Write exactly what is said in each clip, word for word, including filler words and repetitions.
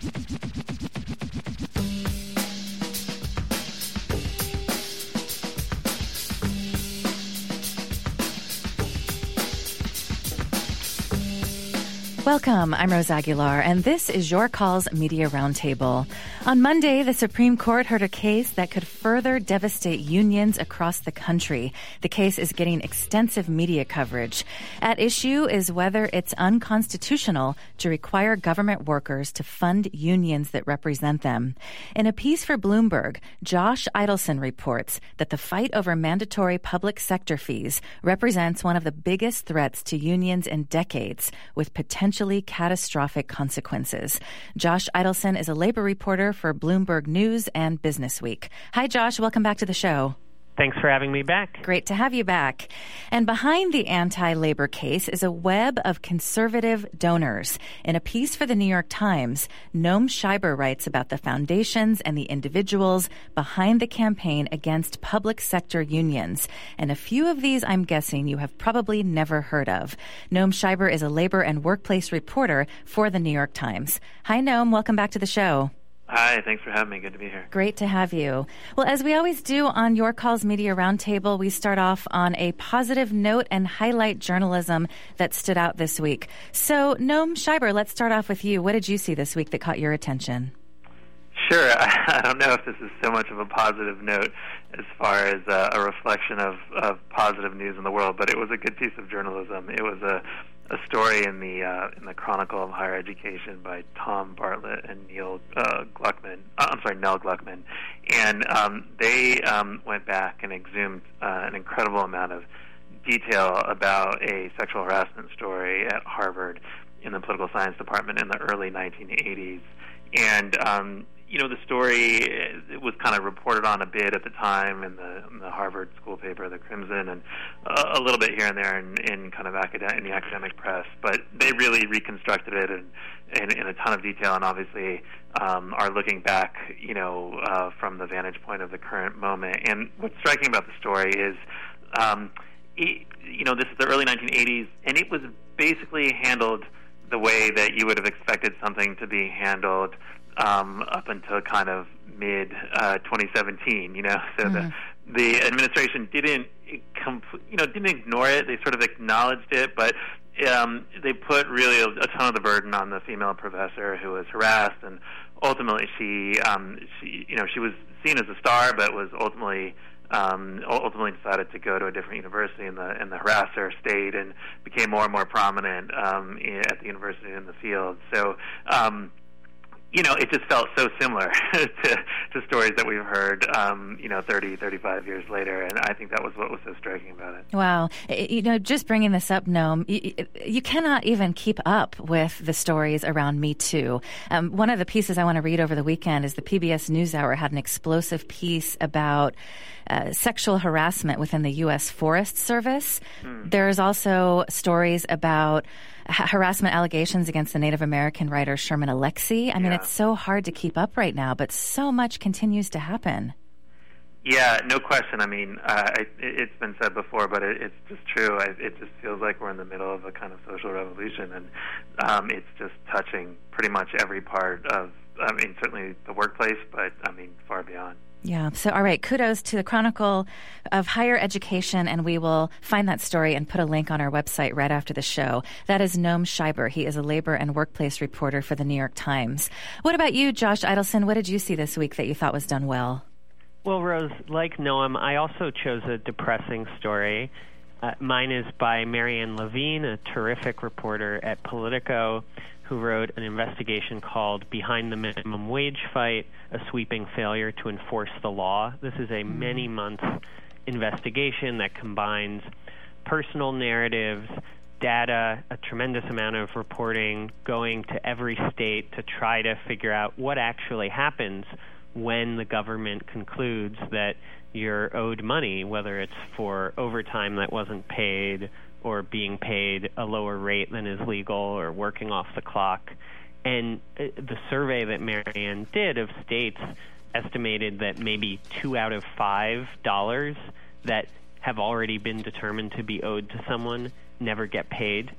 Welcome. I'm Rose Aguilar, and this is Your Calls Media Roundtable. On Monday, the Supreme Court heard a case that could further devastate unions across the country. The case is getting extensive media coverage. At issue is whether it's unconstitutional to require government workers to fund unions that represent them. In a piece for Bloomberg, Josh Idelson reports that the fight over mandatory public sector fees represents one of the biggest threats to unions in decades, with potentially catastrophic consequences. Josh Idelson is a labor reporter for Bloomberg News and Business Week. Hi, Josh. Welcome back to the show. Thanks for having me back. Great to have you back. And behind the anti-labor case is a web of conservative donors. In a piece for the New York Times, Noam Scheiber writes about the foundations and the individuals behind the campaign against public sector unions. And a few of these, I'm guessing, you have probably never heard of. Noam Scheiber is a labor and workplace reporter for the New York Times. Hi, Noam. Welcome back to the show. Hi, thanks for having me. Good to be here. Great to have you. Well, as we always do on Your Calls Media Roundtable, we start off on a positive note and highlight journalism that stood out this week. So, Noam Scheiber, let's start off with you. What did you see this week that caught your attention? Sure. I don't know if this is so much of a positive note as far as uh, a reflection of, of positive news in the world, but it was a good piece of journalism. It was a a story in the uh, in the Chronicle of Higher Education by Tom Bartlett and Neil uh, Gluckman. Uh, I'm sorry, Nell Gluckman, and um, they um, went back and exhumed uh, an incredible amount of detail about a sexual harassment story at Harvard in the political science department in the early nineteen eighties, and um, you know, the story, it was kind of reported on a bit at the time in the, in the Harvard school paper, the Crimson, and a, a little bit here and there in, in kind of academic, in the academic press. But they really reconstructed it in, in, in a ton of detail, and obviously um, are looking back, you know, uh, from the vantage point of the current moment. And what's striking about the story is, um, it, you know, this is the early nineteen eighties, and it was basically handled the way that you would have expected something to be handled Um, up until kind of mid uh, twenty seventeen, you know, so mm-hmm. the the administration didn't, compl- you know, didn't ignore it. They sort of acknowledged it, but um, they put really a, a ton of the burden on the female professor who was harassed, and ultimately she, um, she, you know, she was seen as a star, but was ultimately. Um, ultimately decided to go to a different university, and the and the harasser stayed and became more and more prominent um, at the university in the field. So. Um, You know, it just felt so similar to, to stories that we've heard, um, you know, thirty, thirty-five years later, and I think that was what was so striking about it. Wow. You know, just bringing this up, Noam, you, you cannot even keep up with the stories around Me Too. Um, one of the pieces I want to read over the weekend is the P B S NewsHour had an explosive piece about uh, sexual harassment within the U S Forest Service. Hmm. There's also stories about harassment allegations against the Native American writer Sherman Alexie. I mean, yeah. It's so hard to keep up right now, but so much continues to happen. Yeah, no question. I mean, uh, it, it's been said before, but it, it's just true. I, it just feels like we're in the middle of a kind of social revolution, and um, it's just touching pretty much every part of, I mean, certainly the workplace, but, I mean, far beyond. Yeah. So, all right, kudos to the Chronicle of Higher Education, and we will find that story and put a link on our website right after the show. That is Noam Scheiber. He is a labor and workplace reporter for the New York Times. What about you, Josh Idelson? What did you see this week that you thought was done well? Well, Rose, like Noam, I also chose a depressing story. Uh, mine is by Marianne Levine, a terrific reporter at Politico, who wrote an investigation called Behind the Minimum Wage Fight, a Sweeping Failure to Enforce the Law. This is a many-month investigation that combines personal narratives, data, a tremendous amount of reporting, going to every state to try to figure out what actually happens when the government concludes that you're owed money, whether it's for overtime that wasn't paid or being paid a lower rate than is legal or working off the clock. And the survey that Marianne did of states estimated that maybe two out of five dollars that have already been determined to be owed to someone never get paid.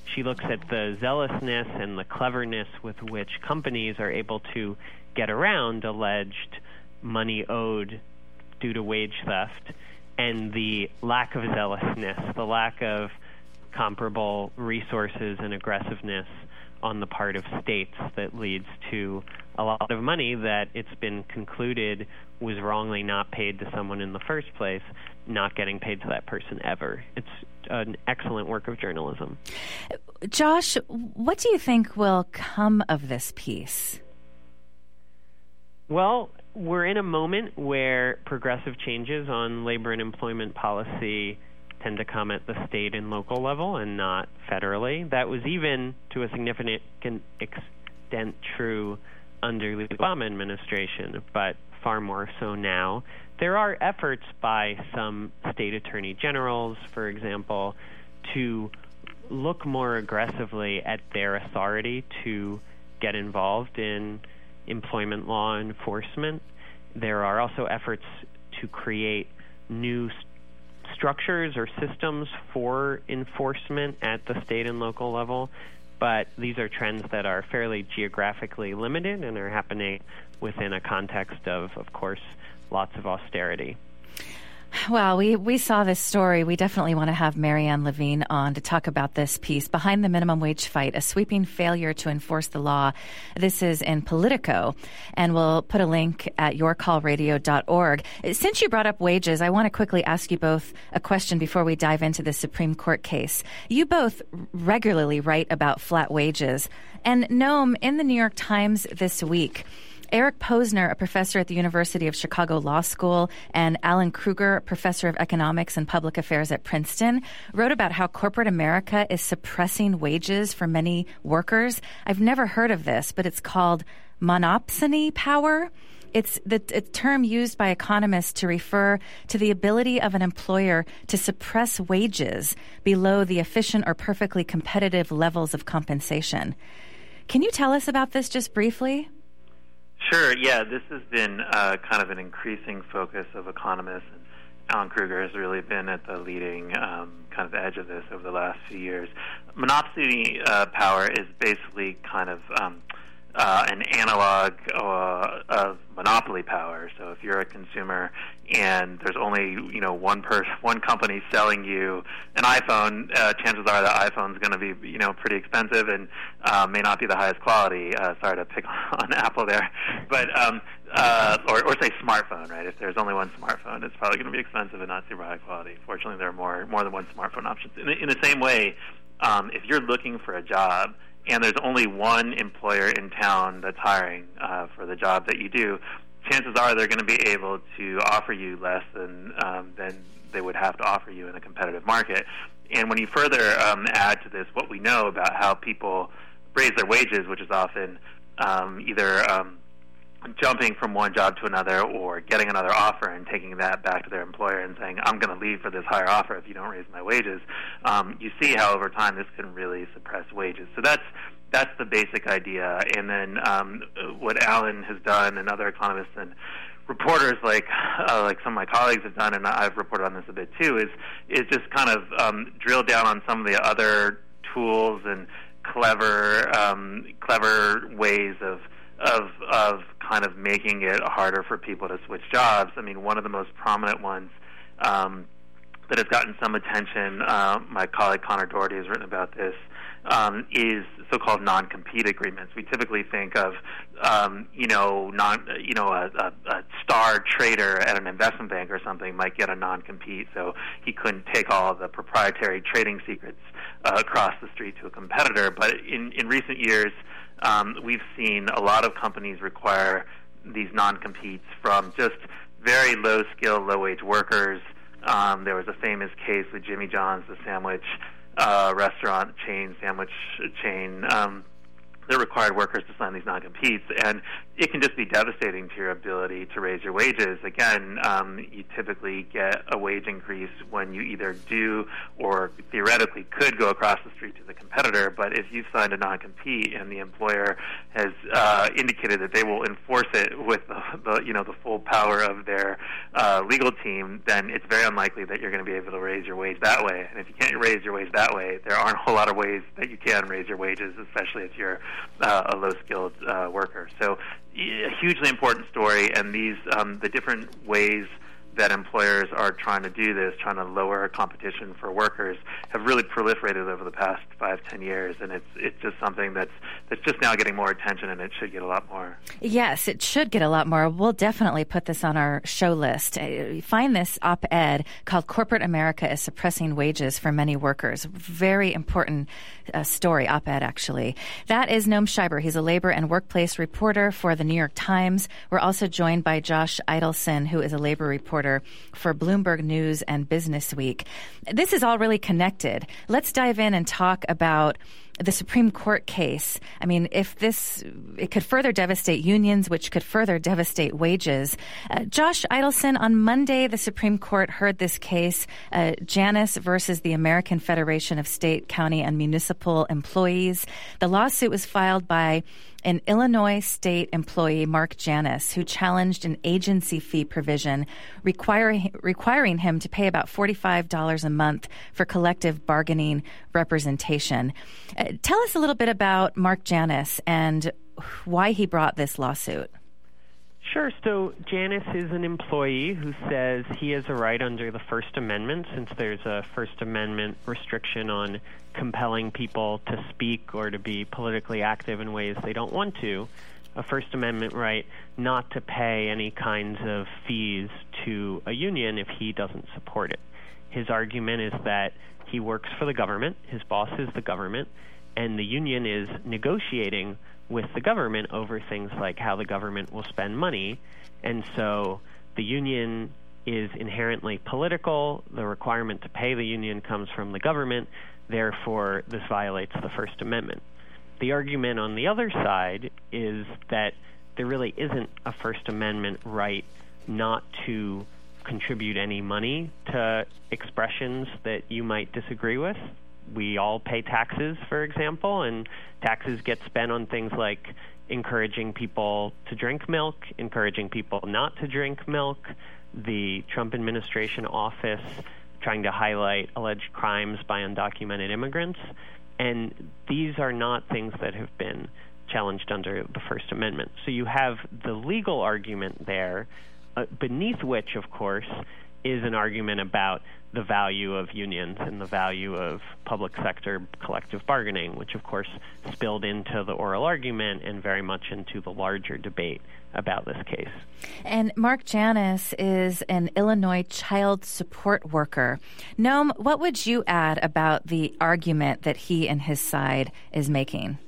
she looks at the zealousness and the cleverness with which companies are able to get around alleged money owed due to wage theft, and the lack of zealousness, the lack of comparable resources and aggressiveness on the part of states that leads to a lot of money that it's been concluded was wrongly not paid to someone in the first place, not getting paid to that person ever. It's an excellent work of journalism. Josh, what do you think will come of this piece? Well, we're in a moment where progressive changes on labor and employment policy tend to come at the state and local level and not federally. That was even to a significant extent true under the Obama administration, but far more so now. There are efforts by some state attorney generals, for example, to look more aggressively at their authority to get involved in employment law enforcement. There are also efforts to create new st- structures or systems for enforcement at the state and local level, but these are trends that are fairly geographically limited and are happening within a context of, of course, lots of austerity. Well, we, we saw this story. We definitely want to have Marianne Levine on to talk about this piece, Behind the Minimum Wage Fight, a Sweeping Failure to Enforce the Law. This is in Politico, and we'll put a link at your call radio dot org. Since you brought up wages, I want to quickly ask you both a question before we dive into the Supreme Court case. You both regularly write about flat wages, and Noam, in the New York Times this week, Eric Posner, a professor at the University of Chicago Law School, and Alan Kruger, a professor of economics and public affairs at Princeton, wrote about how corporate America is suppressing wages for many workers. I've never heard of this, but it's called monopsony power. It's the a term used by economists to refer to the ability of an employer to suppress wages below the efficient or perfectly competitive levels of compensation. Can you tell us about this just briefly? Sure, yeah, this has been uh, kind of an increasing focus of economists, and Alan Kruger has really been at the leading um, kind of edge of this over the last few years. Monopsony uh, power is basically kind of um, uh, an analog uh, of monopoly power. So if you're a consumer and there's only, you know, one person, one company selling you an iPhone, uh, chances are the iPhone's going to be, you know, pretty expensive and uh, may not be the highest quality. Uh, sorry to pick on Apple there, but um, uh, or, or say smartphone, right? If there's only one smartphone, it's probably going to be expensive and not super high quality. Fortunately, there are more more than one smartphone options. In the, in the same way, um, if you're looking for a job and there's only one employer in town that's hiring uh, for the job that you do, chances are they're going to be able to offer you less than um, than they would have to offer you in a competitive market. And when you further um, add to this what we know about how people raise their wages, which is often um, either um, jumping from one job to another or getting another offer and taking that back to their employer and saying, I'm going to leave for this higher offer if you don't raise my wages, um, you see how over time this can really suppress wages. So that's That's the basic idea. And then um, what Alan has done and other economists and reporters like uh, like some of my colleagues have done, and I've reported on this a bit too, is is just kind of um, drill down on some of the other tools and clever um, clever ways of of of kind of making it harder for people to switch jobs. I mean, one of the most prominent ones um, that has gotten some attention, uh, my colleague Connor Doherty has written about this, Um, is so-called non-compete agreements. We typically think of, um, you know, non, you know, a, a, a star trader at an investment bank or something might get a non-compete, so he couldn't take all of the proprietary trading secrets uh, across the street to a competitor. But in, in recent years, um, we've seen a lot of companies require these non-competes from just very low-skill, low-wage workers. Um, there was a famous case with Jimmy John's, the sandwich Uh, restaurant chain, sandwich chain, um, that required workers to sign these non-competes. And it can just be devastating to your ability to raise your wages. Again, um, you typically get a wage increase when you either do or theoretically could go across the street to the competitor, but if you've signed a non-compete and the employer has uh, indicated that they will enforce it with the, the you know the full power of their uh, legal team, then it's very unlikely that you're going to be able to raise your wage that way. And if you can't raise your wage that way, there aren't a whole lot of ways that you can raise your wages, especially if you're uh, a low-skilled uh, worker. So a hugely important story, and these um, the different ways that employers are trying to do this, trying to lower competition for workers, have really proliferated over the past five, ten years, and it's it's just something that's that's just now getting more attention, and it should get a lot more. Yes, it should get a lot more. We'll definitely put this on our show list. Find this op-ed called "Corporate America is Suppressing Wages for Many Workers." Very important uh, story, op-ed, actually. That is Noam Scheiber. He's a labor and workplace reporter for the New York Times. We're also joined by Josh Idelson, who is a labor reporter for Bloomberg News and Business Week. This is all really connected. Let's dive in and talk about the Supreme Court case. I mean, if this, it could further devastate unions, which could further devastate wages. Uh, Josh Idelson, on Monday, the Supreme Court heard this case, uh, Janus versus the American Federation of State, County, and Municipal Employees. The lawsuit was filed by an Illinois state employee, Mark Janus, who challenged an agency fee provision requiring requiring him to pay about forty-five dollars a month for collective bargaining representation. Uh, tell us a little bit about Mark Janus and why he brought this lawsuit. Sure. So Janus is an employee who says he has a right under the First Amendment, since there's a First Amendment restriction on compelling people to speak or to be politically active in ways they don't want to, a First Amendment right not to pay any kinds of fees to a union if he doesn't support it. His argument is that he works for the government, his boss is the government, and the union is negotiating with the government over things like how the government will spend money, and so the union is inherently political. The requirement to pay the union comes from the government, therefore this violates the First Amendment. The argument on the other side is that there really isn't a First Amendment right not to contribute any money to expressions that you might disagree with. We all pay taxes, for example, and taxes get spent on things like encouraging people to drink milk, encouraging people not to drink milk, the Trump administration office trying to highlight alleged crimes by undocumented immigrants. And these are not things that have been challenged under the First Amendment. So you have the legal argument there, uh, beneath which, of course, is an argument about the value of unions and the value of public sector collective bargaining, which, of course, spilled into the oral argument and very much into the larger debate about this case. And Mark Janus is an Illinois child support worker. Noam, what would you add about the argument that he and his side is making?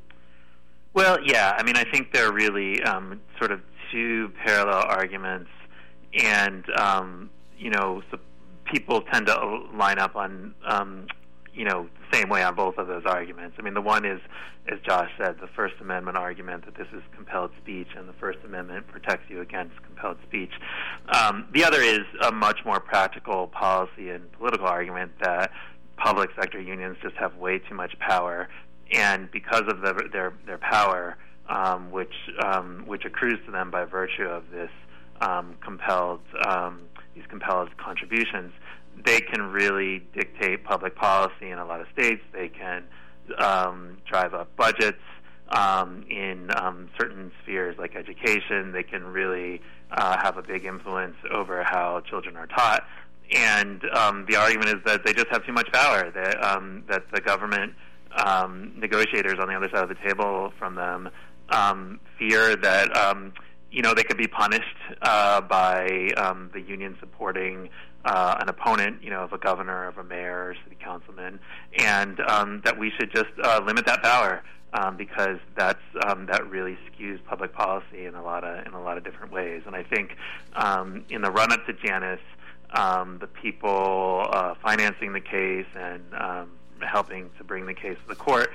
Well, yeah, I mean, I think there are really um, sort of two parallel arguments, and, um, you know, so people tend to line up on, um, you know, the same way on both of those arguments. I mean, the one is, as Josh said, the First Amendment argument that this is compelled speech and the First Amendment protects you against compelled speech. Um, the other is a much more practical policy and political argument that public sector unions just have way too much power, and because of the, their their power, um, which um, which accrues to them by virtue of this um, compelled um, these compelled contributions, they can really dictate public policy in a lot of states. They can um, drive up budgets um, in um, certain spheres like education. They can really uh, have a big influence over how children are taught. And um, the argument is that they just have too much power, that, um, that the government um, negotiators on the other side of the table from them um, fear that um, you know, they could be punished uh, by um, the union supporting uh, an opponent, you know, of a governor, of a mayor, or city councilman, and um, that we should just uh, limit that power um, because that's um, that really skews public policy in a lot of in a lot of different ways. And I think um, in the run-up to Janus, um, the people uh, financing the case and um, helping to bring the case to the court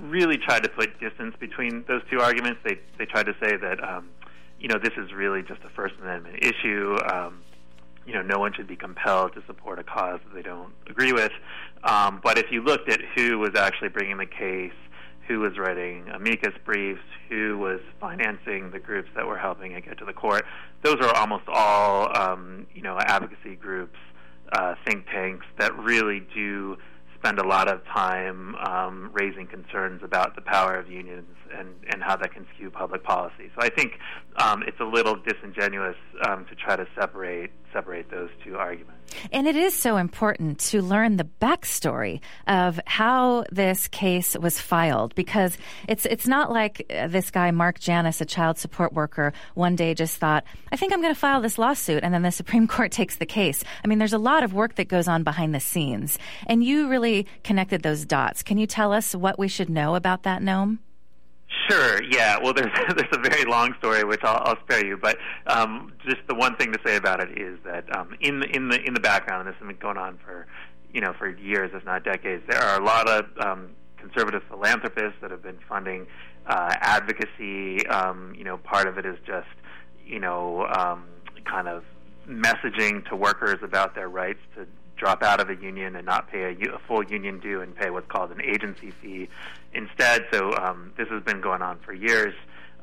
really tried to put distance between those two arguments. They they tried to say that um, you know this is really just a First Amendment issue. Um, you know, no one should be compelled to support a cause that they don't agree with. Um, but if you looked at who was actually bringing the case, who was writing amicus briefs, who was financing the groups that were helping it get to the court, those are almost all um, you know advocacy groups, uh, think tanks that really do spend a lot of time um, raising concerns about the power of unions and, and how that can skew public policy. So I think um, it's a little disingenuous um, to try to separate separate those two arguments. And it is so important to learn the backstory of how this case was filed, because it's it's not like this guy, Mark Janus, a child support worker, one day just thought, I think I'm going to file this lawsuit, and then the Supreme Court takes the case. I mean, there's a lot of work that goes on behind the scenes, and you really connected those dots. Can you tell us what we should know about that, Noam? Sure. Yeah. Well, there's there's a very long story which I'll, I'll spare you, but um, just the one thing to say about it is that um, in the in the in the background, and this has been going on for you know for years, if not decades, there are a lot of um, conservative philanthropists that have been funding uh, advocacy. Um, you know, part of it is just you know um, kind of messaging to workers about their rights to drop out of a union and not pay a, a full union due and pay what's called an agency fee instead. So um, this has been going on for years.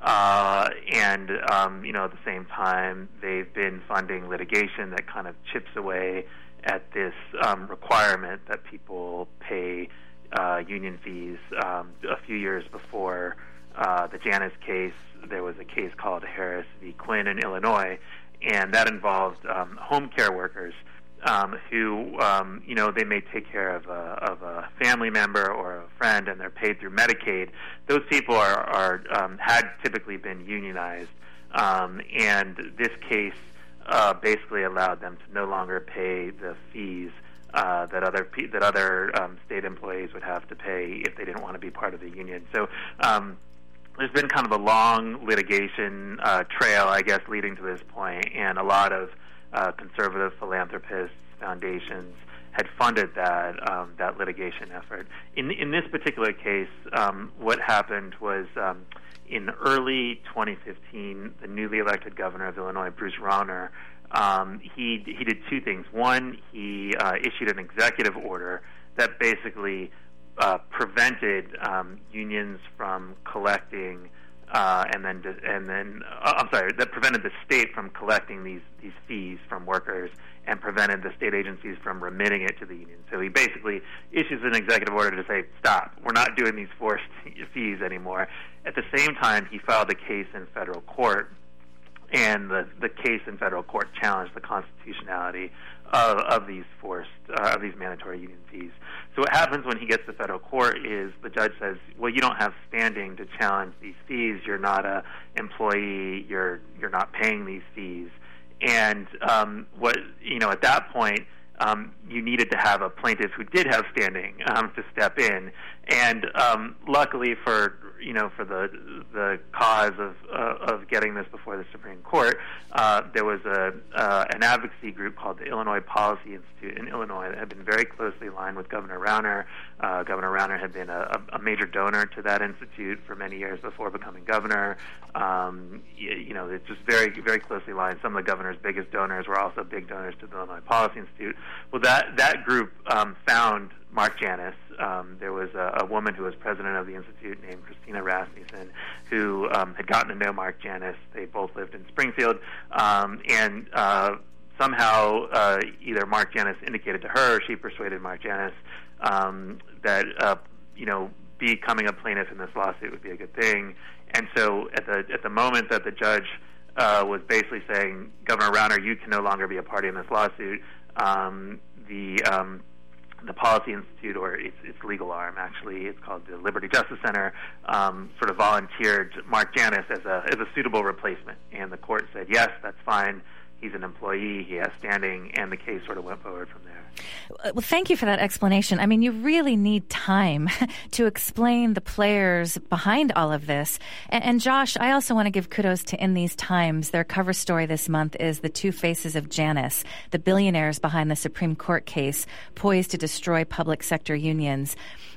Uh, and, um, you know, at the same time, they've been funding litigation that kind of chips away at this um, requirement that people pay uh, union fees. Um, a few years before uh, the Janus case, there was a case called Harris v. Quinn in Illinois, and that involved um, home care workers Um, who, um, you know, they may take care of a, of a family member or a friend, and they're paid through Medicaid. Those people are, are um, had typically been unionized, um, and this case uh, basically allowed them to no longer pay the fees uh, that other pe- that other um, state employees would have to pay if they didn't want to be part of the union. So um, there's been kind of a long litigation uh, trail, I guess, leading to this point, and a lot of Uh, conservative philanthropists, foundations had funded that um, that litigation effort. In in this particular case, um, what happened was um, in early twenty fifteen, the newly elected governor of Illinois, Bruce Rauner, um, he he did two things. One, he uh, issued an executive order that basically uh, prevented um, unions from collecting. Uh, and then, and then, uh, I'm sorry, that prevented the state from collecting these, these fees from workers and prevented the state agencies from remitting it to the union. So he basically issues an executive order to say, stop, we're not doing these forced fees anymore. At the same time, he filed a case in federal court, and the, the case in federal court challenged the constitutionality of, of these forced, uh, of these mandatory union fees. So what happens when he gets to federal court is the judge says, well, you don't have standing to challenge these fees. You're not a employee. You're you're not paying these fees. And um, what you know at that point, um, you needed to have a plaintiff who did have standing um, to step in. And um, luckily for you know for the the cause of uh, of getting this before the Supreme Court, uh, there was a uh, an advocacy group called the Illinois Policy Institute in Illinois that had been very closely aligned with Governor Rauner. Uh, Governor Rauner had been a, a major donor to that institute for many years before becoming governor. Um, you, you know, it's just very very closely aligned. Some of the governor's biggest donors were also big donors to the Illinois Policy Institute. Well, that that group um, found Mark Janus. Um, there was a, a woman who was president of the institute named Christina Rasmussen, who um, had gotten to know Mark Janus. They both lived in Springfield, um, and uh, somehow uh, either Mark Janus indicated to her, or she persuaded Mark Janus um, that uh, you know becoming a plaintiff in this lawsuit would be a good thing. And so, at the at the moment that the judge uh, was basically saying, Governor Rauner, you can no longer be a party in this lawsuit, um, the um, the Policy Institute, or its, its legal arm, actually, it's called the Liberty Justice Center, um, sort of volunteered Mark Janus as a as a suitable replacement. And the court said, yes, that's fine. He's an employee. He has standing, and the case sort of went forward from there. Well, thank you for that explanation. I mean, you really need time to explain the players behind all of this. And, and Josh, I also want to give kudos to In These Times. Their cover story this month is The Two Faces of Janus, the billionaires behind the Supreme Court case poised to destroy public sector unions.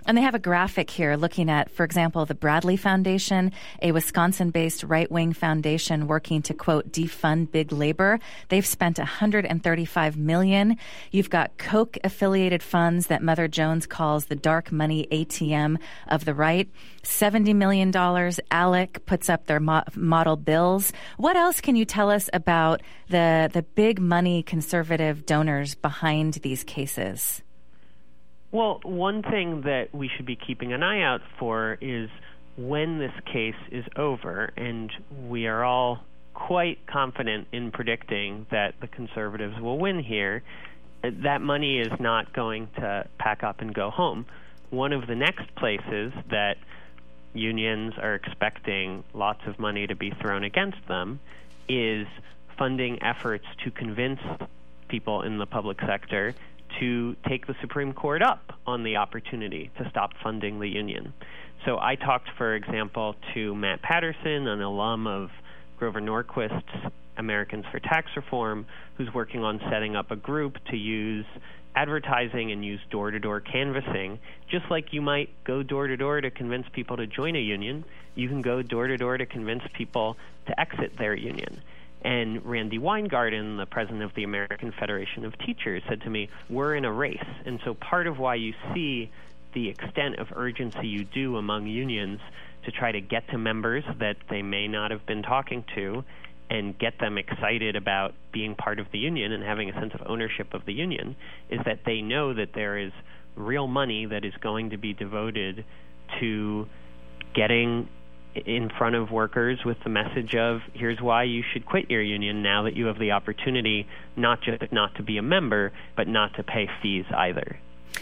And they have a graphic here looking at, for example, the Bradley Foundation, a Wisconsin-based right-wing foundation working to, quote, defund big labor. They've spent one hundred thirty-five million dollars. You've got Koch-affiliated funds that Mother Jones calls the dark money A T M of the right. seventy million dollars. ALEC puts up their mo- model bills. What else can you tell us about the the big money conservative donors behind these cases? Well, one thing that we should be keeping an eye out for is when this case is over, and we are all quite confident in predicting that the conservatives will win here, that money is not going to pack up and go home. One of the next places that unions are expecting lots of money to be thrown against them is funding efforts to convince people in the public sector to take the Supreme Court up on the opportunity to stop funding the union. So I talked, for example, to Matt Patterson, an alum of Grover Norquist's Americans for Tax Reform, who's working on setting up a group to use advertising and use door-to-door canvassing. Just like you might go door-to-door to convince people to join a union, you can go door-to-door to convince people to exit their union. And Randy Weingarten, the president of the American Federation of Teachers, said to me, we're in a race. And so part of why you see the extent of urgency you do among unions to try to get to members that they may not have been talking to and get them excited about being part of the union and having a sense of ownership of the union is that they know that there is real money that is going to be devoted to getting in front of workers with the message of, here's why you should quit your union now that you have the opportunity not just not to be a member, but not to pay fees either.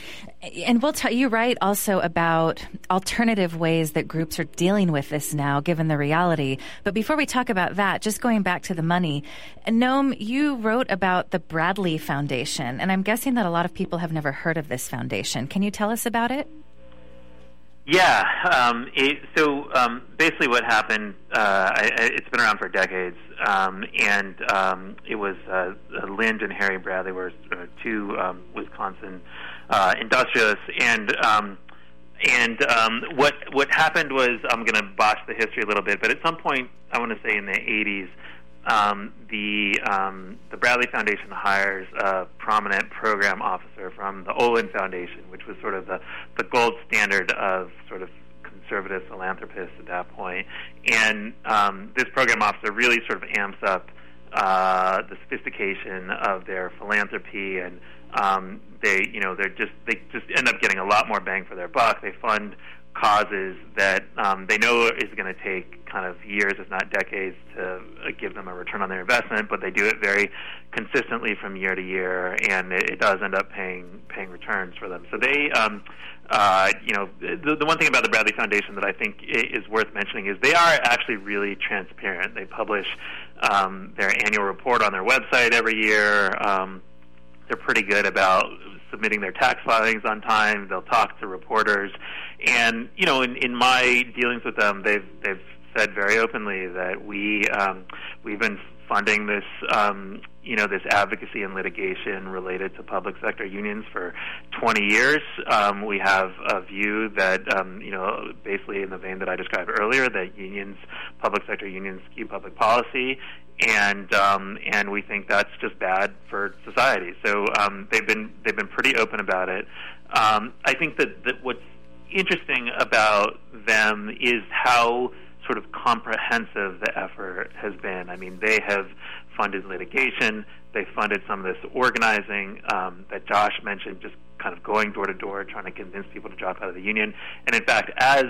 And we'll tell you, right, also about alternative ways that groups are dealing with this now, given the reality. But before we talk about that, just going back to the money, Noam, you wrote about the Bradley Foundation, and I'm guessing that a lot of people have never heard of this foundation. Can you tell us about it? Yeah. Um, it, so um, basically what happened, uh, I, it's been around for decades, um, and um, it was uh, Lynd and Harry Bradley were uh, two um, Wisconsin uh, industrialists, and um, and um, what what happened was, I'm going to botch the history a little bit, but at some point, I want to say in the eighties, um, the um, the Bradley Foundation hires a prominent program officer from the Olin Foundation, which was sort of the, the gold standard of sort of conservative philanthropists at that point. And um, this program officer really sort of amps up uh, the sophistication of their philanthropy, and um, they, you know, they're just they just end up getting a lot more bang for their buck. They fund causes that um, they know is going to take kind of years, if not decades, to uh, give them a return on their investment, but they do it very consistently from year to year, and it, it does end up paying paying returns for them. So they, um, uh, you know, the, the one thing about the Bradley Foundation that I think is worth mentioning is they are actually really transparent. They publish um, their annual report on their website every year. Um, they're pretty good about submitting their tax filings on time. They'll talk to reporters. And, you know, in, in my dealings with them, they've they've said very openly that we um, we've been funding this um, you know this advocacy and litigation related to public sector unions for twenty years. Um, we have a view that um, you know basically in the vein that I described earlier, that unions, public sector unions, skew public policy, and um, and we think that's just bad for society. So um, they've been they've been pretty open about it. Um, I think that, that what's interesting about them is how sort of comprehensive the effort has been. I mean, they have funded litigation. They funded some of this organizing um, that Josh mentioned, just kind of going door to door, trying to convince people to drop out of the union. And in fact, as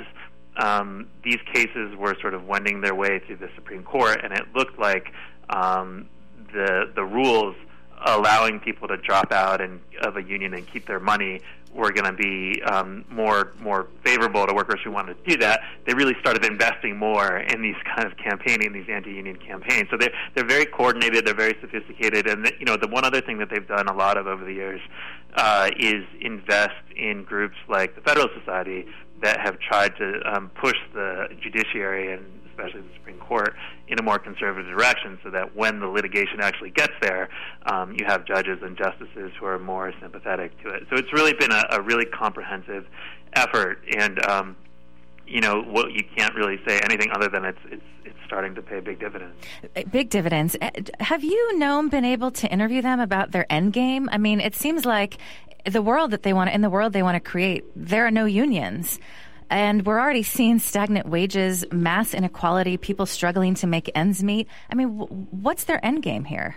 um, these cases were sort of wending their way through the Supreme Court, and it looked like um, the the rules allowing people to drop out and, of a union and keep their money were going to be um, more more favorable to workers who wanted to do that, they really started investing more in these kind of campaigning, these anti-union campaigns. So they're, they're very coordinated, they're very sophisticated, and the, you know the one other thing that they've done a lot of over the years uh, is invest in groups like the Federalist Society that have tried to um, push the judiciary and especially the Supreme Court, in a more conservative direction, so that when the litigation actually gets there, um, you have judges and justices who are more sympathetic to it. So it's really been a, a really comprehensive effort, and um, you know, what you can't really say anything other than it's it's it's starting to pay big dividends. Big dividends. Have you, Noam, been able to interview them about their end game? I mean, it seems like the world that they want, in the world they want to create, there are no unions. And we're already seeing stagnant wages, mass inequality, people struggling to make ends meet. I mean, w- what's their end game here?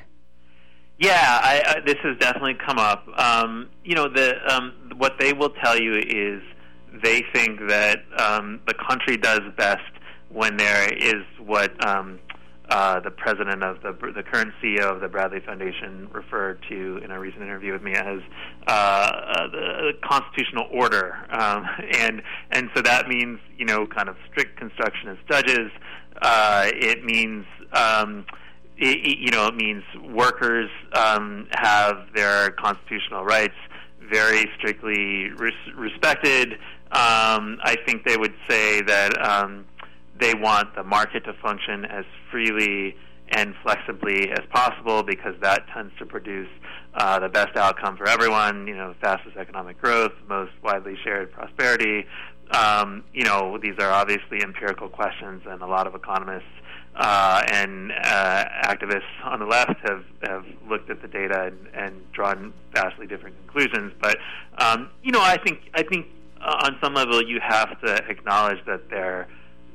Yeah, I, I, this has definitely come up. Um, you know, the um, what they will tell you is they think that um, the country does best when there is what um, uh, the president of the the current C E O of the Bradley Foundation referred to in a recent interview with me as uh, uh, the constitutional order, um, and and so that means, you know, kind of strict constructionist judges. Uh, it means um, it, you know it means workers um, have their constitutional rights very strictly res- respected. Um, I think they would say that um, they want the market to function as freely and flexibly as possible, because that tends to produce uh, the best outcome for everyone. You know, fastest economic growth, most widely shared prosperity. Um, you know, these are obviously empirical questions, and a lot of economists uh, and uh, activists on the left have, have looked at the data and, and drawn vastly different conclusions. But um, you know, I think I think. Uh, on some level, you have to acknowledge that they're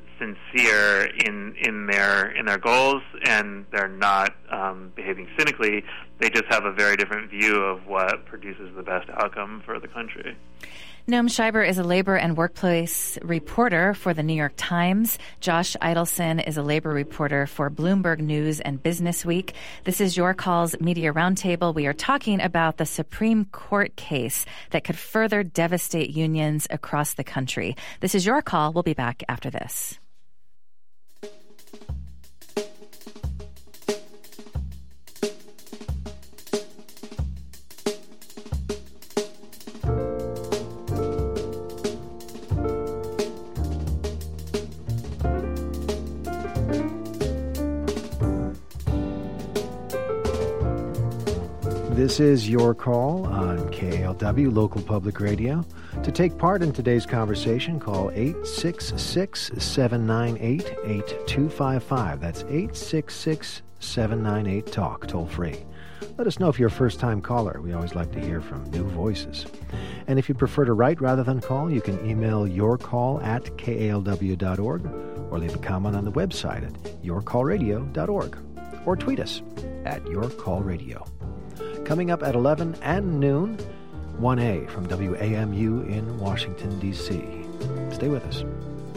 sincere in in their in their goals, and they're not um, behaving cynically. They just have a very different view of what produces the best outcome for the country. Noam Scheiber is a labor and workplace reporter for the New York Times. Josh Idelson is a labor reporter for Bloomberg News and Business Week. This is Your Call's Media Roundtable. We are talking about the Supreme Court case that could further devastate unions across the country. This is Your Call. We'll be back after this. This is Your Call on K A L W, local public radio. To take part in today's conversation, call eight six six, seven nine eight, eight two five five. That's eight six six, seven nine eight, talk, toll free. Let us know if you're a first-time caller. We always like to hear from new voices. And if you prefer to write rather than call, you can email yourcall at K A L W dot org or leave a comment on the website at your call radio dot org or tweet us at yourcallradio. Coming up at eleven and noon, one A from W A M U in Washington, D C Stay with us.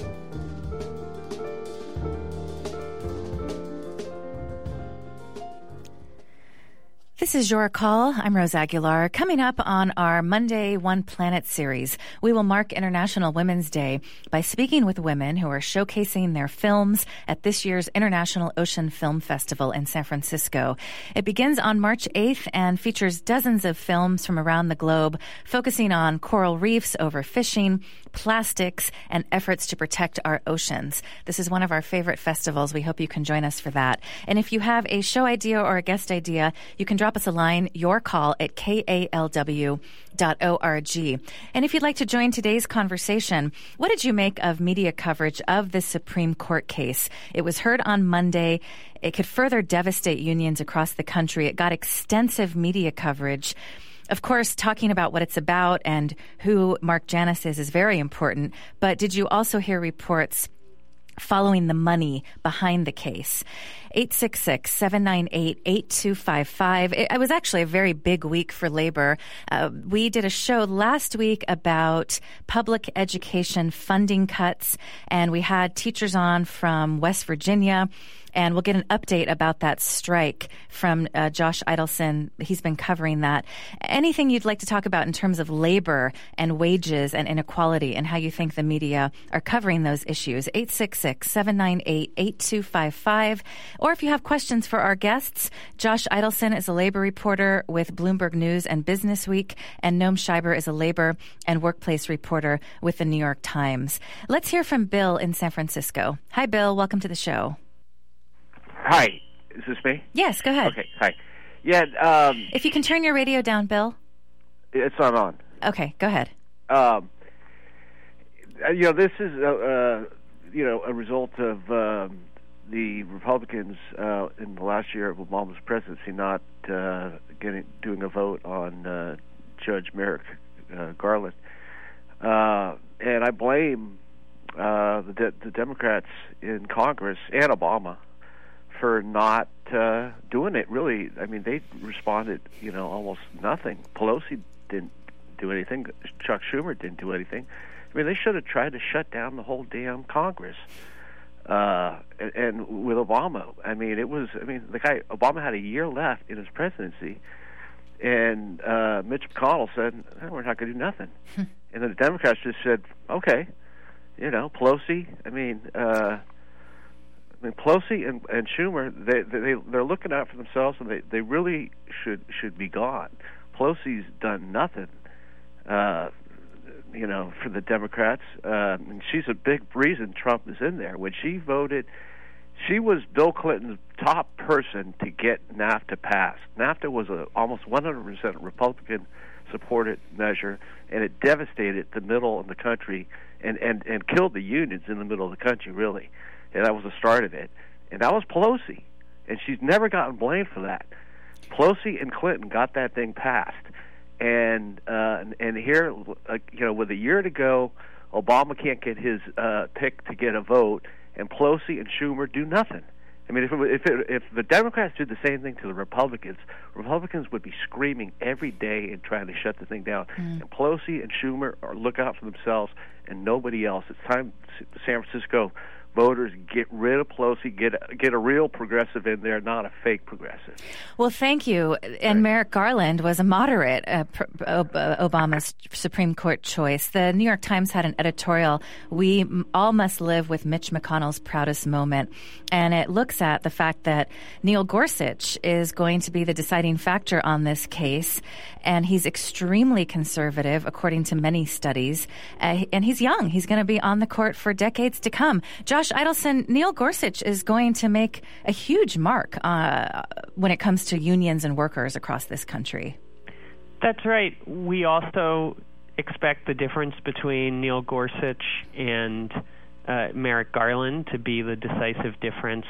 This is Your Call. I'm Rose Aguilar. Coming up on our Monday One Planet series, we will mark International Women's Day by speaking with women who are showcasing their films at this year's International Ocean Film Festival in San Francisco. It begins on March eighth and features dozens of films from around the globe, focusing on coral reefs, overfishing, plastics, and efforts to protect our oceans. This is one of our favorite festivals. We hope you can join us for that. And if you have a show idea or a guest idea, you can drop us a line, your call at K A L W dot org. And if you'd like to join today's conversation, what did you make of media coverage of this Supreme Court case? It was heard on Monday. It could further devastate unions across the country. It got extensive media coverage. Of course, talking about what it's about and who Mark Janus is is very important. But did you also hear reports following the money behind the case? eight six six, seven nine eight, eight two five five. It, it was actually a very big week for labor. Uh, we did a show last week about public education funding cuts, and we had teachers on from West Virginia, And we'll get an update about that strike from uh, Josh Idelson. He's been covering that. Anything you'd like to talk about in terms of labor and wages and inequality and how you think the media are covering those issues? eight six six, seven nine eight, eight two five five. Or if you have questions for our guests, Josh Idelson is a labor reporter with Bloomberg News and Business Week, and Noam Scheiber is a labor and workplace reporter with the New York Times. Let's hear from Bill in San Francisco. Hi, Bill. Welcome to the show. Hi. Is this me? Yes, go ahead. Okay, hi. Yeah. Um, if you can turn your radio down, Bill. It's not on. Okay, go ahead. Um, you know, this is, a, uh, you know, a result of um, the Republicans uh, in the last year of Obama's presidency not uh, getting doing a vote on uh, Judge Merrick uh, Garland. Uh, and I blame uh, the, de- the Democrats in Congress and Obama for not uh, doing it, really. I mean, they responded, you know, almost nothing. Pelosi didn't do anything. Chuck Schumer didn't do anything. I mean, they should have tried to shut down the whole damn Congress. Uh, and, and with Obama, I mean, it was, I mean, the guy, Obama had a year left in his presidency, and uh, Mitch McConnell said, oh, we're not going to do nothing. and then the Democrats just said, okay, you know, Pelosi, I mean, uh, I mean, Pelosi and, and Schumer, they, they, they're looking out for themselves, and they, they really should should be gone. Pelosi's done nothing, uh, you know, for the Democrats. Uh, and she's a big reason Trump is in there. When she voted, she was Bill Clinton's top person to get NAFTA passed. NAFTA was a almost one hundred percent Republican-supported measure, and it devastated the middle of the country and, and, and killed the unions in the middle of the country, really. And that was the start of it. And that was Pelosi. And she's never gotten blamed for that. Pelosi and Clinton got that thing passed. And uh, and here, uh, you know, with a year to go, Obama can't get his uh, pick to get a vote, and Pelosi and Schumer do nothing. I mean, if it, if it, if the Democrats did the same thing to the Republicans, Republicans would be screaming every day and trying to shut the thing down. Mm. And Pelosi and Schumer are look out for themselves and nobody else. It's time San Francisco voters get rid of Pelosi, get get a real progressive in there, not a fake progressive. Well, thank you. And right. Merrick Garland was a moderate uh, Obama's Supreme Court choice. The New York Times had an editorial, "We all must live with Mitch McConnell's proudest moment," and it looks at the fact that Neil Gorsuch is going to be the deciding factor on this case, and he's extremely conservative, according to many studies, uh, and he's young. He's going to be on the court for decades to come. Josh Idelson, Neil Gorsuch is going to make a huge mark uh, when it comes to unions and workers across this country. That's right. We also expect the difference between Neil Gorsuch and uh, Merrick Garland to be the decisive difference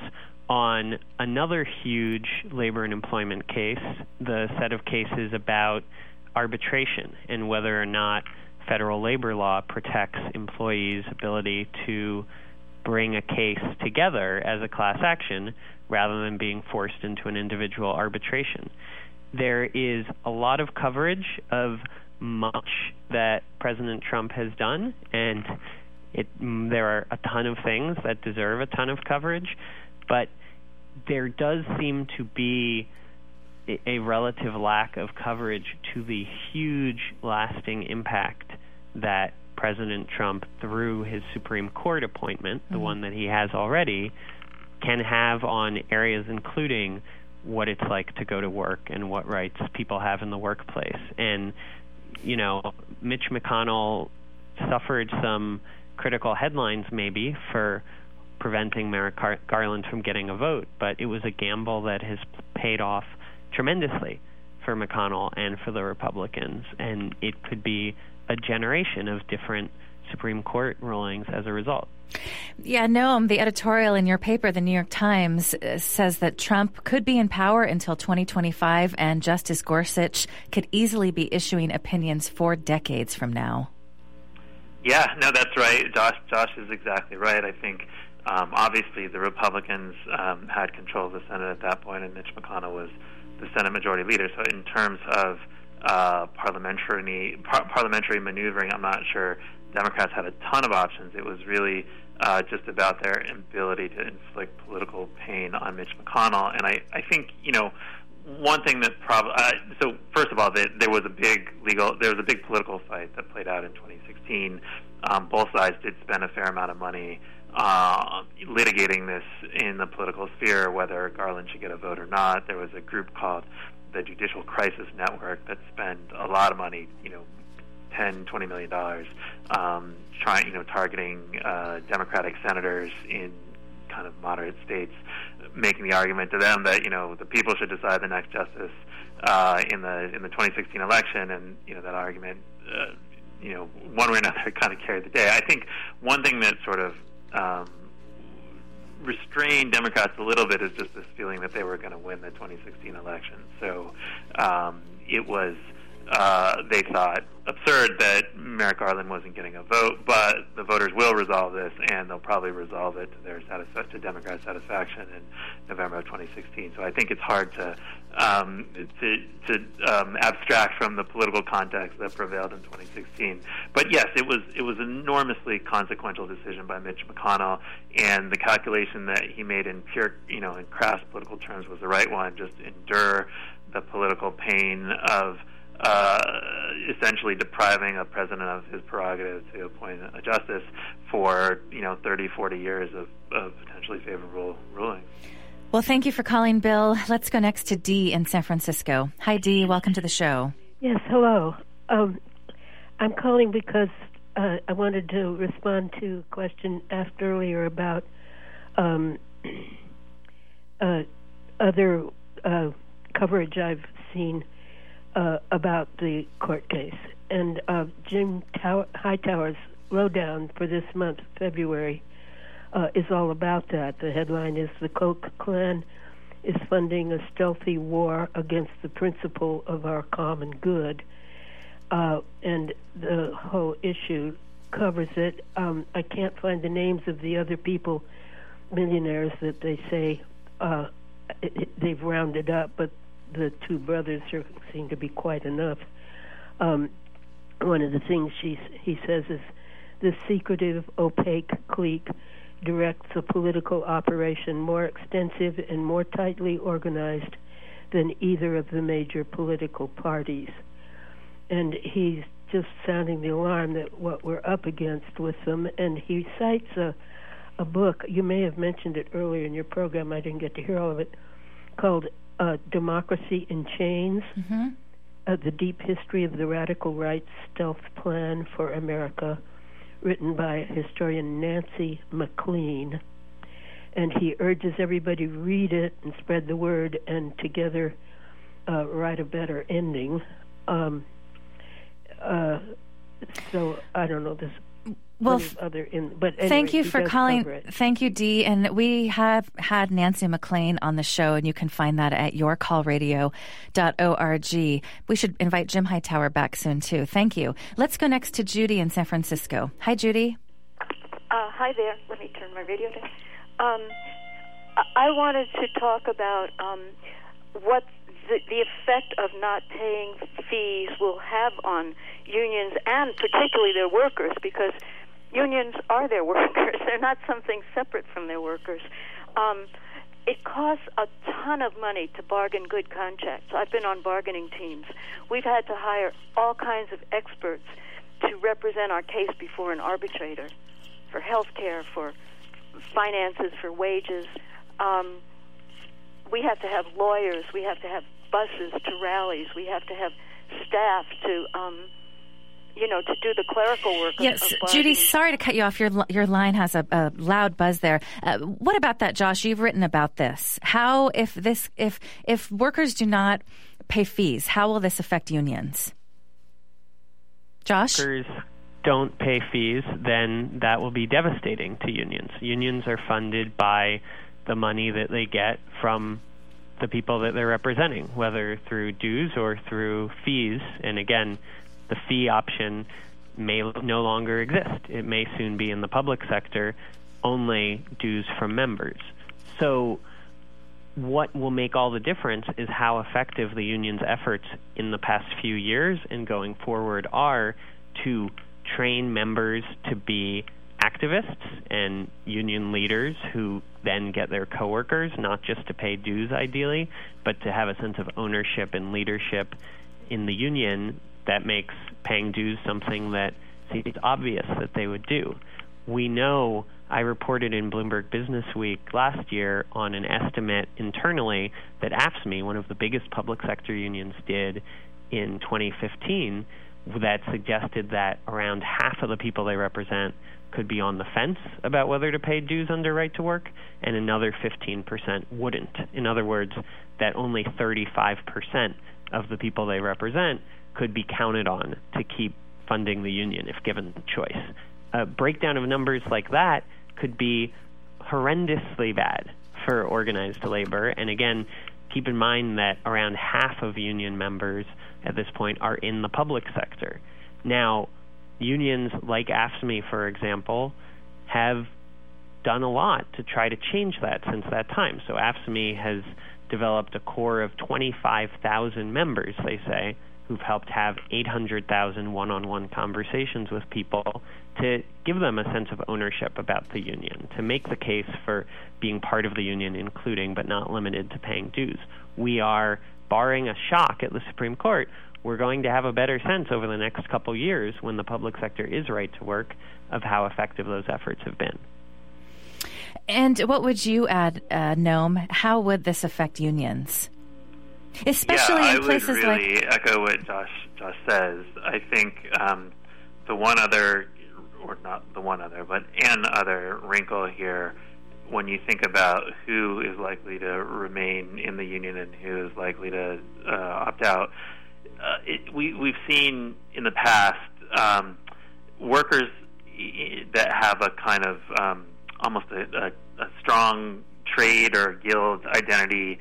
on another huge labor and employment case, the set of cases about arbitration and whether or not federal labor law protects employees' ability to bring a case together as a class action rather than being forced into an individual arbitration. There is a lot of coverage of much that President Trump has done, and it, there are a ton of things that deserve a ton of coverage, but there does seem to be a, a relative lack of coverage to the huge lasting impact that President Trump, through his Supreme Court appointment, the mm-hmm. one that he has already, can have on areas including what it's like to go to work and what rights people have in the workplace. And, you know, Mitch McConnell suffered some critical headlines maybe for preventing Merrick Gar- Garland from getting a vote, but it was a gamble that has paid off tremendously for McConnell and for the Republicans, and it could be a generation of different Supreme Court rulings as a result. Yeah, Noam, the editorial in your paper, the New York Times, uh, says that Trump could be in power until twenty twenty-five, and Justice Gorsuch could easily be issuing opinions for decades from now. Yeah, no, that's right. Josh, Josh is exactly right. I think, um, obviously, the Republicans um, had control of the Senate at that point, and Mitch McConnell was the Senate Majority Leader. So in terms of uh, parliamentary par- parliamentary maneuvering, I'm not sure Democrats had a ton of options. It was really uh, just about their ability to inflict political pain on Mitch McConnell. And I, I think, you know, one thing that probably uh, so first of all, there, there was a big legal, there was a big political fight that played out in twenty sixteen. Um, both sides did spend a fair amount of money uh, litigating this in the political sphere, whether Garland should get a vote or not. There was a group called the Judicial Crisis Network that spent a lot of money, you know, ten, twenty million dollars, um, trying, you know, targeting uh, Democratic senators in kind of moderate states, making the argument to them that, you know, the people should decide the next justice uh, in the in the twenty sixteen election, and, you know, that argument, uh, you know, one way or another kind of carried the day. I think one thing that sort of um, restrained Democrats a little bit is just this feeling that they were going to win the twenty sixteen election. So um, it was, uh, they thought, absurd that Merrick Garland wasn't getting a vote, but the voters will resolve this, and they'll probably resolve it to their satisfa- to Democrat satisfaction in November of twenty sixteen. So I think it's hard to um, to, to um, abstract from the political context that prevailed in twenty sixteen. But yes, it was it was an enormously consequential decision by Mitch McConnell, and the calculation that he made in pure, you know, in crass political terms was the right one. Just endure the political pain of Uh, essentially depriving a president of his prerogative to appoint a justice for, you know, thirty, forty years of, of potentially favorable rulings. Well, thank you for calling, Bill. Let's go next to Dee in San Francisco. Hi, Dee. Welcome to the show. Yes, hello. Um, I'm calling because uh, I wanted to respond to a question asked earlier about um, uh, other uh, coverage I've seen Uh, about the court case. And uh, Jim Tow- Hightower's lowdown for this month, February, uh, is all about that. The headline is "The Koch clan is funding a stealthy war against the principle of our common good." Uh, and the whole issue covers it. Um, I can't find the names of the other people, millionaires that they say uh, it, it, they've rounded up, but the two brothers are, seem to be quite enough. Um, one of the things she, he says is, this secretive, opaque clique directs a political operation more extensive and more tightly organized than either of the major political parties. And he's just sounding the alarm that what we're up against with them. And he cites a, a book, you may have mentioned it earlier in your program, I didn't get to hear all of it, called Uh, Democracy in Chains, mm-hmm. uh, The Deep History of the Radical Right's Stealth Plan for America, written by historian Nancy MacLean. And he urges everybody to read it and spread the word and together uh, write a better ending. Um, uh, so, I don't know, this Well, other in, but anyway, thank you for calling. Thank you, Dee. And we have had Nancy MacLean on the show, and you can find that at your call radio dot org. We should invite Jim Hightower back soon, too. Thank you. Let's go next to Judy in San Francisco. Hi, Judy. Uh, hi there. Let me turn my radio down. Um, I wanted to talk about um, what the, the effect of not paying fees will have on unions and particularly their workers, because unions are their workers. They're not something separate from their workers. Um, it costs a ton of money to bargain good contracts. I've been on bargaining teams. We've had to hire all kinds of experts to represent our case before an arbitrator, for health care, for finances, for wages. Um, we have to have lawyers. We have to have buses to rallies. We have to have staff to... Um, you know, to do the clerical work. Yes, of, of Judy, sorry to cut you off. Your your line has a, a loud buzz there. Uh, what about that, Josh? You've written about this. How, if this, if if workers do not pay fees, how will this affect unions? Josh? Workers don't pay fees, then that will be devastating to unions. Unions are funded by the money that they get from the people that they're representing, whether through dues or through fees. And again, the fee option may no longer exist. It may soon be in the public sector, only dues from members. So what will make all the difference is how effective the union's efforts in the past few years and going forward are to train members to be activists and union leaders who then get their coworkers not just to pay dues ideally, but to have a sense of ownership and leadership in the union that makes paying dues something that seems obvious that they would do. We know, I reported in Bloomberg Business Week last year on an estimate internally that A F S C M E, one of the biggest public sector unions, did in twenty fifteen that suggested that around half of the people they represent could be on the fence about whether to pay dues under right to work, and another fifteen percent wouldn't. In other words, that only thirty-five percent of the people they represent could be counted on to keep funding the union if given the choice. A breakdown of numbers like that could be horrendously bad for organized labor. And again, keep in mind that around half of union members at this point are in the public sector. Now, unions like A F S C M E, for example, have done a lot to try to change that since that time. So A F S C M E has developed a core of twenty-five thousand members, they say, who've helped have eight hundred thousand one-on-one conversations with people to give them a sense of ownership about the union, to make the case for being part of the union, including but not limited to paying dues. We are, barring a shock at the Supreme Court, we're going to have a better sense over the next couple years when the public sector is right to work of how effective those efforts have been. And what would you add, uh, Noam? How would this affect unions? Especially yeah, in places like... I would really like... echo what Josh, Josh says. I think um, the one other, or not the one other, but an other wrinkle here, when you think about who is likely to remain in the union and who is likely to uh, opt out, uh, it, we, we've seen in the past um, workers that have a kind of um, almost a, a, a strong trade or guild identity.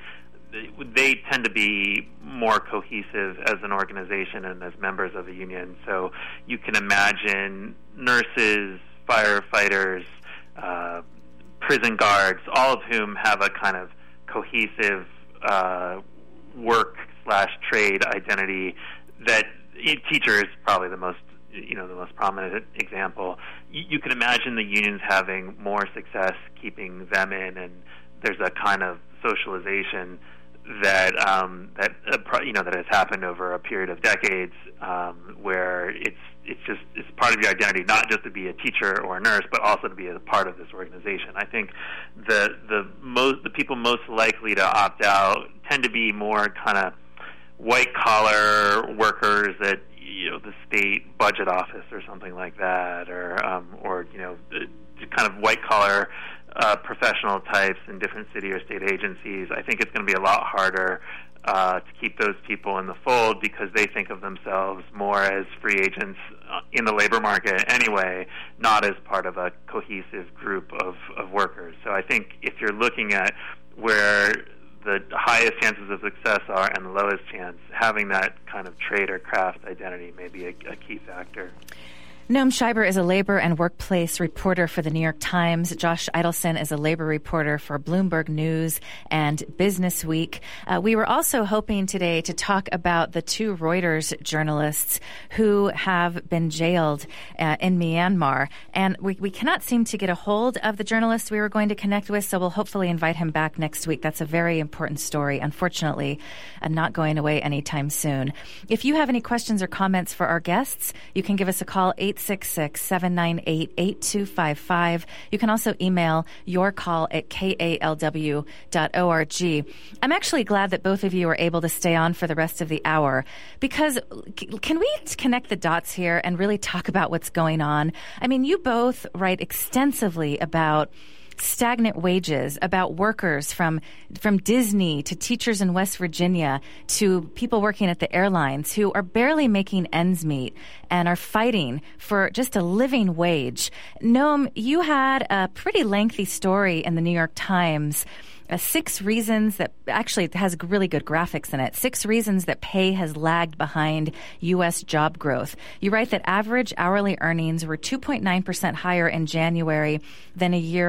They tend to be more cohesive as an organization and as members of a union. So you can imagine nurses, firefighters, uh, prison guards, all of whom have a kind of cohesive uh, work slash trade identity. That teacher is probably the most, you know, the most prominent example. You, you can imagine the unions having more success keeping them in, and there's a kind of socialization that um, that uh, you know that has happened over a period of decades, um, where it's it's just it's part of your identity, not just to be a teacher or a nurse, but also to be a part of this organization. I think the the most the people most likely to opt out tend to be more kind of white collar workers at, you know, the state budget office or something like that, or um, or you know, kind of white collar uh, professional types in different city or state agencies. I think it's going to be a lot harder uh, to keep those people in the fold because they think of themselves more as free agents in the labor market anyway, not as part of a cohesive group of, of workers. So I think if you're looking at where the highest chances of success are and the lowest chance, having that kind of trade or craft identity may be a, a key factor. Noam Scheiber is a labor and workplace reporter for the New York Times. Josh Idelson is a labor reporter for Bloomberg News and Business Week. Uh, we were also hoping today to talk about the two Reuters journalists who have been jailed uh, in Myanmar. And we, we cannot seem to get a hold of the journalist we were going to connect with, so we'll hopefully invite him back next week. That's a very important story, unfortunately, and not going away anytime soon. If you have any questions or comments for our guests, you can give us a call, eight six six, seven nine eight, eight two five five. You can also email your call at k a l w dot org. I'm actually glad that both of you are able to stay on for the rest of the hour because c- can we connect the dots here and really talk about what's going on? I mean, you both write extensively about stagnant wages, about workers from from Disney to teachers in West Virginia to people working at the airlines who are barely making ends meet and are fighting for just a living wage. Noam, you had a pretty lengthy story in the New York Times. Uh, six reasons that actually it has really good graphics in it. Six reasons that pay has lagged behind U S job growth. You write that average hourly earnings were two point nine percent higher in January than a year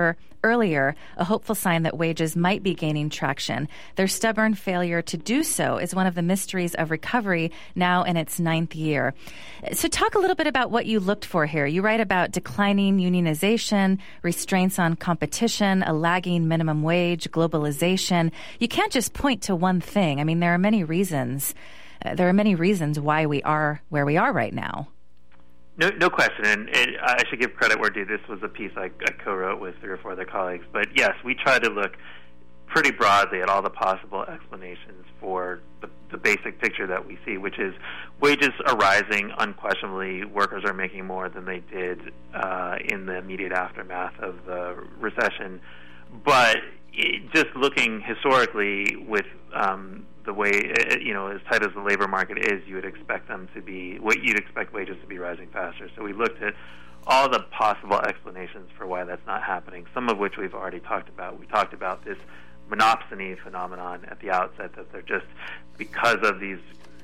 earlier, a hopeful sign that wages might be gaining traction. Their stubborn failure to do so is one of the mysteries of recovery, now in its ninth year. So talk a little bit about what you looked for here. You write about declining unionization, restraints on competition, a lagging minimum wage, globalization. You can't just point to one thing. I mean, there are many reasons. Uh, there are many reasons why we are where we are right now. No, no question, and it, I should give credit where due. This was a piece I, I co-wrote with three or four other colleagues. But yes, we tried to look pretty broadly at all the possible explanations for the, the basic picture that we see, which is wages are rising. Unquestionably, workers are making more than they did uh, in the immediate aftermath of the recession. But it, just looking historically with um, the way, you know, as tight as the labor market is, you would expect them to be, you'd expect wages to be rising faster. So we looked at all the possible explanations for why that's not happening, some of which we've already talked about. We talked about this monopsony phenomenon at the outset, that they're just, because of these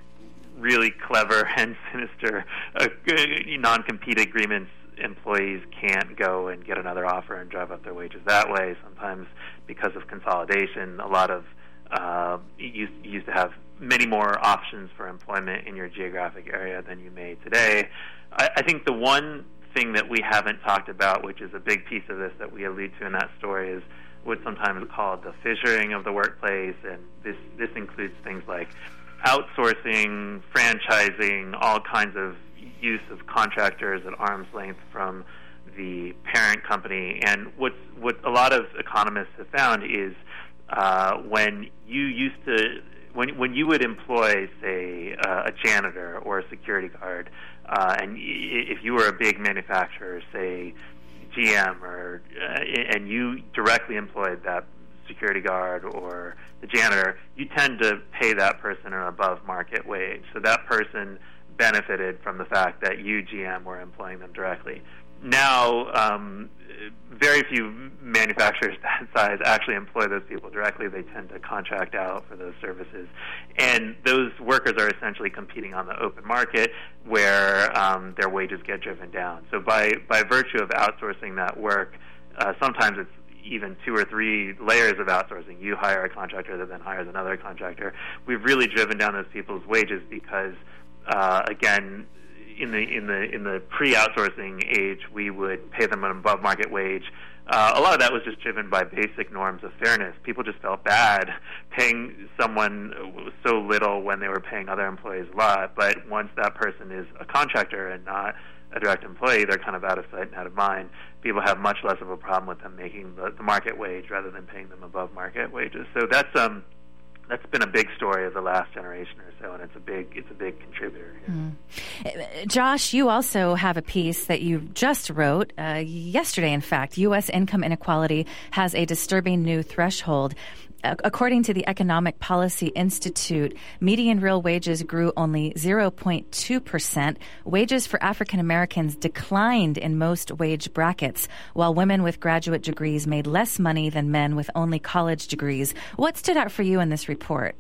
really clever and sinister uh, non-compete agreements, employees can't go and get another offer and drive up their wages that way. Sometimes because of consolidation, a lot of Uh, you, you used to have many more options for employment in your geographic area than you may today. I, I think the one thing that we haven't talked about, which is a big piece of this that we allude to in that story, is what's sometimes called the fissuring of the workplace, and this, this includes things like outsourcing, franchising, all kinds of use of contractors at arm's length from the parent company. And what's, what a lot of economists have found is Uh, when you used to, when when you would employ, say, uh, a janitor or a security guard, uh, and y- if you were a big manufacturer, say G M, or uh, and you directly employed that security guard or the janitor, you tend to pay that person an above market wage. So that person benefited from the fact that you, G M, were employing them directly. Now, um, very few manufacturers that size actually employ those people directly. They tend to contract out for those services. And those workers are essentially competing on the open market where um, their wages get driven down. So by, by virtue of outsourcing that work, uh, sometimes it's even two or three layers of outsourcing. You hire a contractor that then hires another contractor. We've really driven down those people's wages because, uh, again, In the in the in the pre-outsourcing age, we would pay them an above-market wage. Uh, a lot of that was just driven by basic norms of fairness. People just felt bad paying someone so little when they were paying other employees a lot. But once that person is a contractor and not a direct employee, they're kind of out of sight and out of mind. People have much less of a problem with them making the, the market wage rather than paying them above-market wages. So that's um. That's been a big story of the last generation or so, and it's a big it's a big contributor here. Mm. Josh, you also have a piece that you just wrote uh, yesterday, in fact. U S income inequality has a disturbing new threshold. According to the Economic Policy Institute, median real wages grew only zero point two percent. Wages for African Americans declined in most wage brackets, while women with graduate degrees made less money than men with only college degrees. What stood out for you in this report?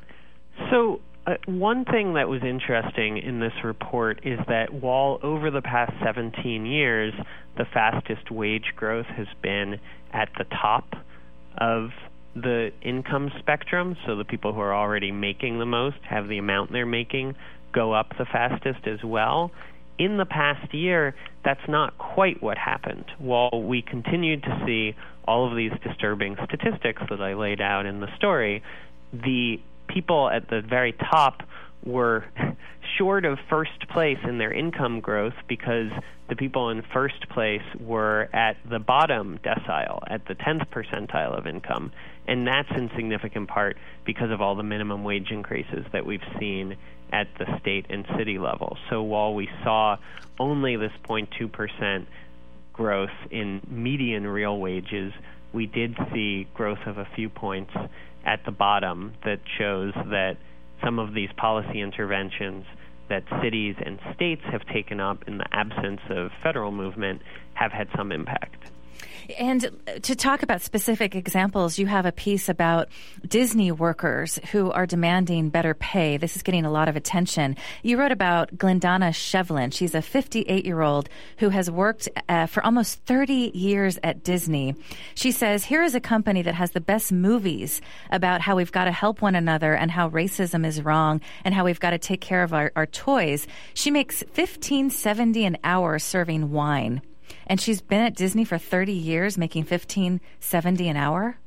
So uh, one thing that was interesting in this report is that while over the past seventeen years, the fastest wage growth has been at the top of the income spectrum, so the people who are already making the most have the amount they're making go up the fastest as well. In the past year, that's not quite what happened. While we continued to see all of these disturbing statistics that I laid out in the story, the people at the very top were short of first place in their income growth because the people in first place were at the bottom decile, at the tenth percentile of income. And that's in significant part because of all the minimum wage increases that we've seen at the state and city level. So while we saw only this zero point two percent growth in median real wages, we did see growth of a few points at the bottom that shows that some of these policy interventions that cities and states have taken up in the absence of federal movement have had some impact. And to talk about specific examples, you have a piece about Disney workers who are demanding better pay. This is getting a lot of attention. You wrote about Glendana Shevlin. She's a fifty-eight-year-old who has worked uh, for almost thirty years at Disney. She says, here is a company that has the best movies about how we've got to help one another and how racism is wrong and how we've got to take care of our, our toys. She makes fifteen seventy an hour serving wine. And she's been at Disney for thirty years, making fifteen seventy an hour?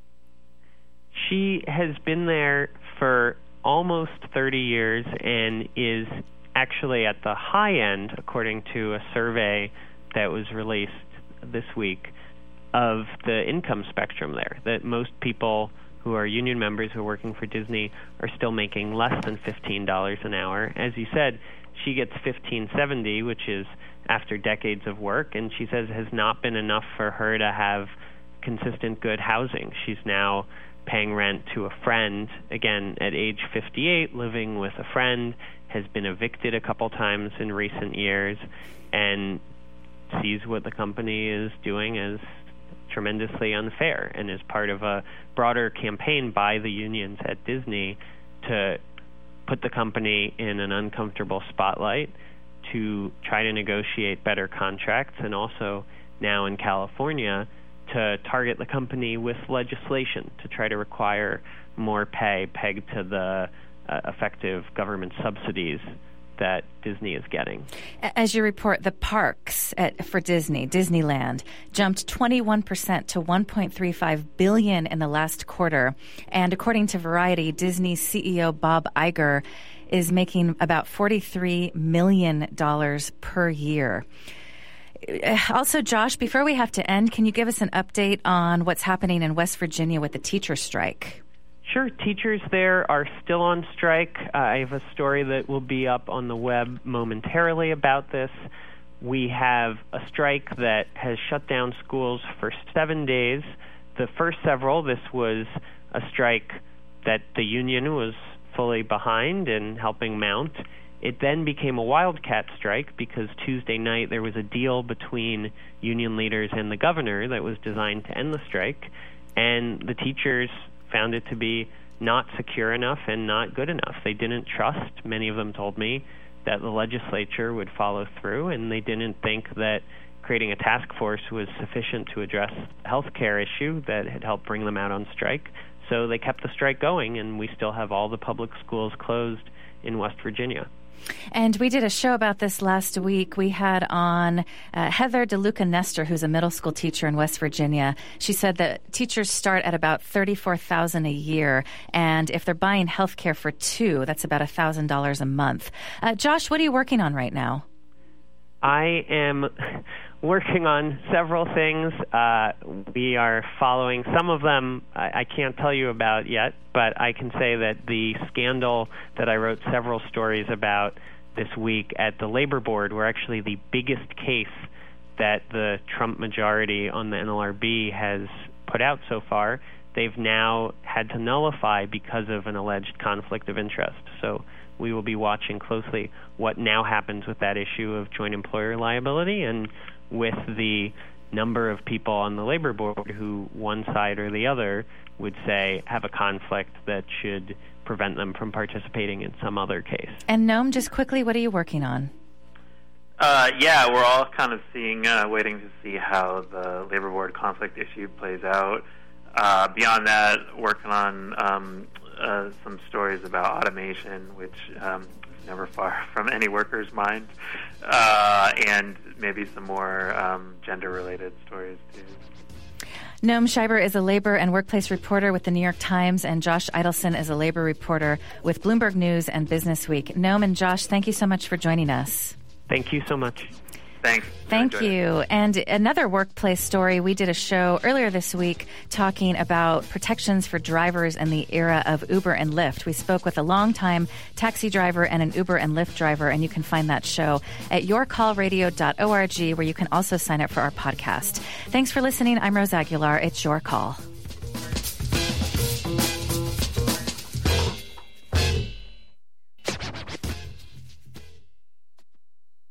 She has been there for almost thirty years and is actually at the high end, according to a survey that was released this week, of the income spectrum there, that most people who are union members who are working for Disney are still making less than fifteen dollars an hour. As you said, she gets fifteen seventy, which is after decades of work, and she says has not been enough for her to have consistent good housing. She's now paying rent to a friend, again, at age fifty-eight, living with a friend, has been evicted a couple times in recent years, and sees what the company is doing as tremendously unfair, and is part of a broader campaign by the unions at Disney to put the company in an uncomfortable spotlight, to try to negotiate better contracts, and also now in California to target the company with legislation to try to require more pay pegged to the uh, effective government subsidies that Disney is getting. As you report, the parks at, for Disney, Disneyland, jumped twenty-one percent to one point three five billion dollars in the last quarter. And according to Variety, Disney's C E O Bob Iger is making about forty-three million dollars per year. Also, Josh, before we have to end, can you give us an update on what's happening in West Virginia with the teacher strike? Sure. Teachers there are still on strike. Uh, I have a story that will be up on the web momentarily about this. We have a strike that has shut down schools for seven days. The first several, this was a strike that the union was fully behind and helping mount. It then became a wildcat strike because Tuesday night there was a deal between union leaders and the governor that was designed to end the strike, and the teachers found it to be not secure enough and not good enough. They didn't trust, many of them told me, that the legislature would follow through, and they didn't think that creating a task force was sufficient to address the health care issue that had helped bring them out on strike. So they kept the strike going, and we still have all the public schools closed in West Virginia. And we did a show about this last week. We had on uh, Heather DeLuca Nestor, who's a middle school teacher in West Virginia. She said that teachers start at about thirty-four thousand dollars a year, and if they're buying health care for two, that's about one thousand dollars a month. Uh, Josh, what are you working on right now? I am working on several things. Uh, we are following some of them I, I can't tell you about yet, but I can say that the scandal that I wrote several stories about this week at the Labor Board were actually the biggest case that the Trump majority on the N L R B has put out so far. They've now had to nullify because of an alleged conflict of interest. So we will be watching closely what now happens with that issue of joint employer liability, and with the number of people on the Labor Board who one side or the other would say have a conflict that should prevent them from participating in some other case. And Noam, just quickly, what are you working on? Uh, yeah, we're all kind of seeing, uh, waiting to see how the Labor Board conflict issue plays out. Uh, beyond that, working on um, uh, some stories about automation, which um, is never far from any worker's mind, uh, and maybe some more um, gender-related stories, too. Noam Scheiber is a labor and workplace reporter with the New York Times, and Josh Idelson is a labor reporter with Bloomberg News and Business Week. Noam and Josh, thank you so much for joining us. Thank you so much. Thanks. Thank you. And another workplace story, we did a show earlier this week talking about protections for drivers in the era of Uber and Lyft. We spoke with a longtime taxi driver and an Uber and Lyft driver, and you can find that show at your call radio dot org, where you can also sign up for our podcast. Thanks for listening. I'm Rose Aguilar. It's Your Call.